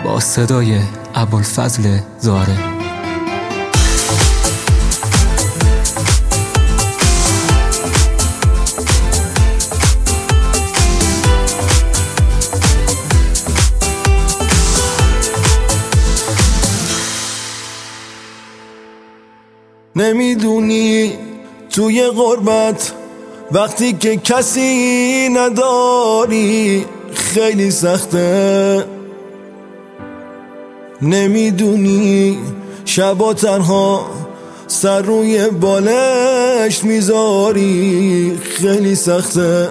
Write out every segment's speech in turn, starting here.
با صدای ابوالفضل زاره. نمیدونی توی غربت وقتی که کسی نداری خیلی سخته. نمیدونی شبا تنها سر روی بالشت میذاری خیلی سخته.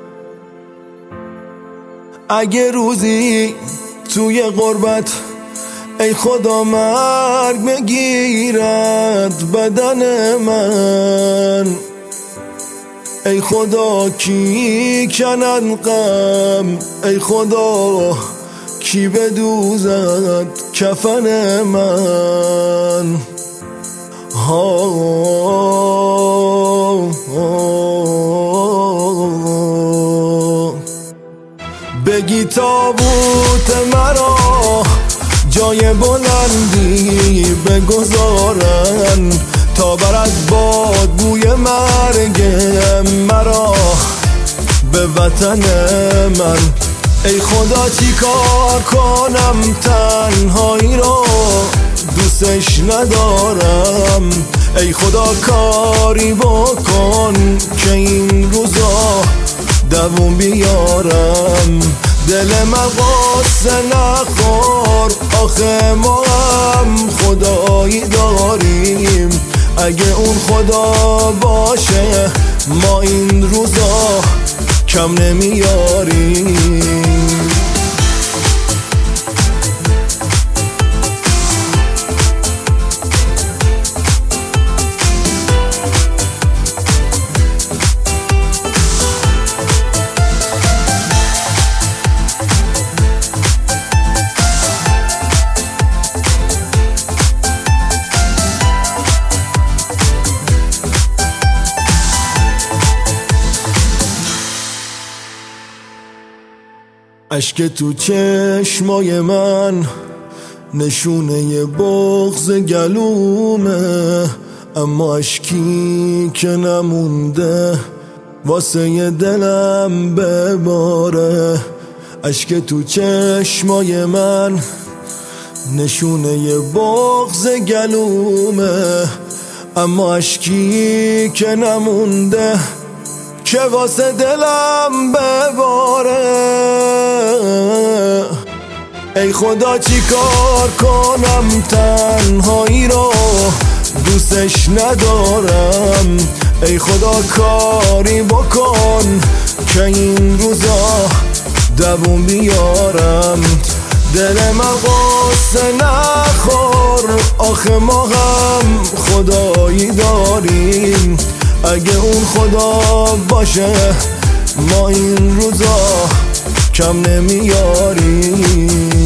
اگه روزی توی غربت ای خدا مرگ بگیرد بدن من، ای خدا کی کنن غم، ای خدا کی بدوزد کفن من. بگی تابوت مرا جای بلندی بگذارن تا برد باد بوی مرگ مرا به وطن من. ای خدا چی کار کنم تنهایی رو دوستش ندارم. ای خدا کاری بکن که این روزا دووم بیارم. دل من قصه نخور آخه ما هم خدایی داریم. اگه اون خدا باشه ما این روزا کم نمیاریم. اشک تو چشمای من نشونه بغض گلومه، اما اشکی که نمونده واسه دلم بباره. اشک تو چشمای من نشونه بغض گلومه، اما اشکی که نمونده که واسه دلم بباره. ای خدا چی کار کنم تنهایی رو دوستش ندارم. ای خدا کاری بکن که این روزا دووم بیارم. دل من قصه نخور آخه ما هم خدایی داریم. اگه اون خدا باشه ما این روزا کم نمیاریم.